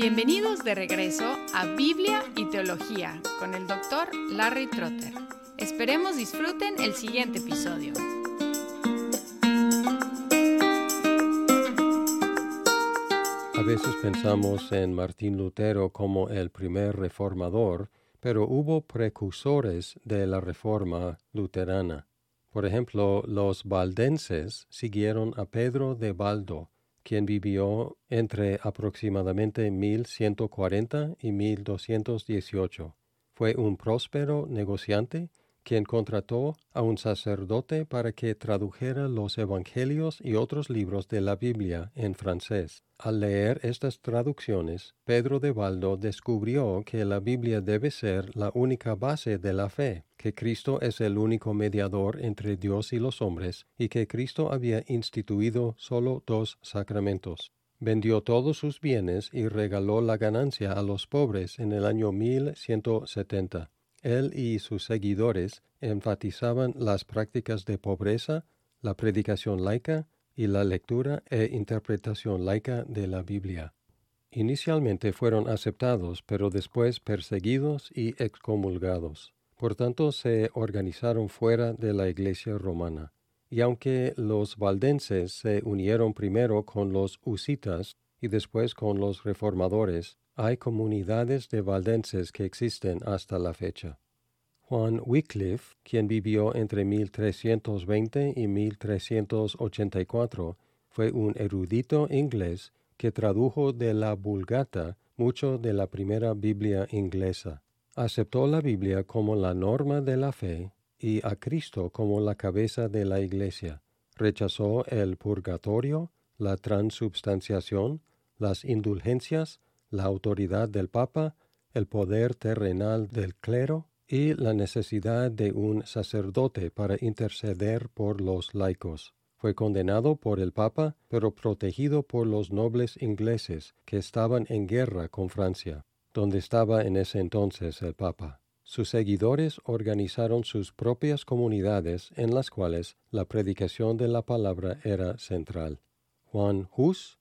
Bienvenidos de regreso a Biblia y Teología con el Dr. Larry Trotter. Esperemos disfruten el siguiente episodio. A veces pensamos en Martín Lutero como el primer reformador, pero hubo precursores de la reforma luterana. Por ejemplo, los valdenses siguieron a Pedro de Baldo, quien vivió entre aproximadamente 1140 y 1218. Fue un próspero negociante quien contrató a un sacerdote para que tradujera los evangelios y otros libros de la Biblia en francés. Al leer estas traducciones, Pedro de Baldo descubrió que la Biblia debe ser la única base de la fe, que Cristo es el único mediador entre Dios y los hombres, y que Cristo había instituido solo 2 sacramentos. Vendió todos sus bienes y regaló la ganancia a los pobres en el año 1170. Él y sus seguidores enfatizaban las prácticas de pobreza, la predicación laica y la lectura e interpretación laica de la Biblia. Inicialmente fueron aceptados, pero después perseguidos y excomulgados. Por tanto, se organizaron fuera de la Iglesia romana. Y aunque los valdenses se unieron primero con los husitas y después con los reformadores, hay comunidades de valdenses que existen hasta la fecha. Juan Wycliffe, quien vivió entre 1320 y 1384, fue un erudito inglés que tradujo de la Vulgata mucho de la primera Biblia inglesa. Aceptó la Biblia como la norma de la fe y a Cristo como la cabeza de la Iglesia. Rechazó el purgatorio, la transubstanciación, las indulgencias, la autoridad del Papa, el poder terrenal del clero y la necesidad de un sacerdote para interceder por los laicos. Fue condenado por el Papa, pero protegido por los nobles ingleses que estaban en guerra con Francia, donde estaba en ese entonces el Papa. Sus seguidores organizaron sus propias comunidades en las cuales la predicación de la palabra era central. Juan Hus,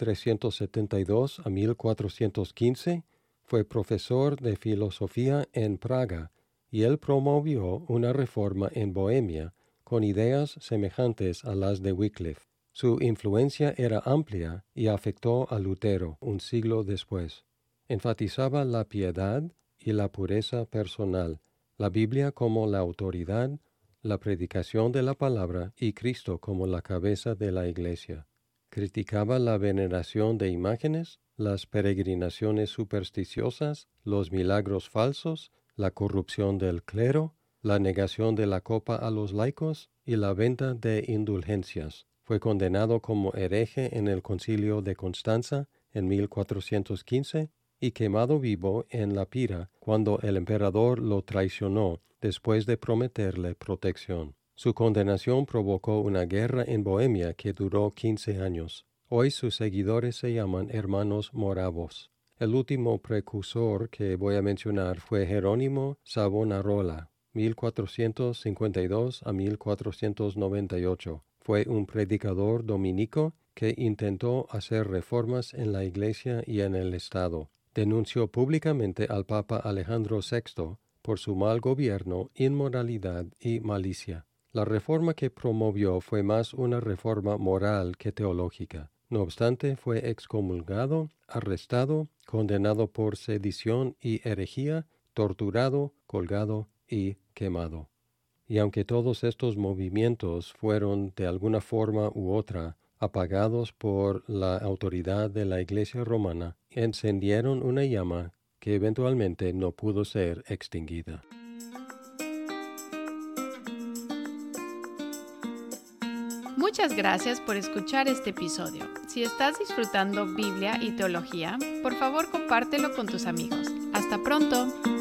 1372 a 1415, fue profesor de filosofía en Praga y él promovió una reforma en Bohemia con ideas semejantes a las de Wycliffe. Su influencia era amplia y afectó a Lutero un siglo después. Enfatizaba la piedad y la pureza personal, la Biblia como la autoridad, la predicación de la palabra y Cristo como la cabeza de la Iglesia. Criticaba la veneración de imágenes, las peregrinaciones supersticiosas, los milagros falsos, la corrupción del clero, la negación de la copa a los laicos y la venta de indulgencias. Fue condenado como hereje en el Concilio de Constanza en 1415 y quemado vivo en la pira cuando el emperador lo traicionó después de prometerle protección. Su condenación provocó una guerra en Bohemia que duró 15 años. Hoy sus seguidores se llaman hermanos moravos. El último precursor que voy a mencionar fue Jerónimo Savonarola, 1452 a 1498. Fue un predicador dominico que intentó hacer reformas en la Iglesia y en el Estado. Denunció públicamente al Papa Alejandro VI por su mal gobierno, inmoralidad y malicia. La reforma que promovió fue más una reforma moral que teológica. No obstante, fue excomulgado, arrestado, condenado por sedición y herejía, torturado, colgado y quemado. Y aunque todos estos movimientos fueron de alguna forma u otra apagados por la autoridad de la Iglesia romana, encendieron una llama que eventualmente no pudo ser extinguida. Muchas gracias por escuchar este episodio. Si estás disfrutando Biblia y teología, por favor compártelo con tus amigos. ¡Hasta pronto!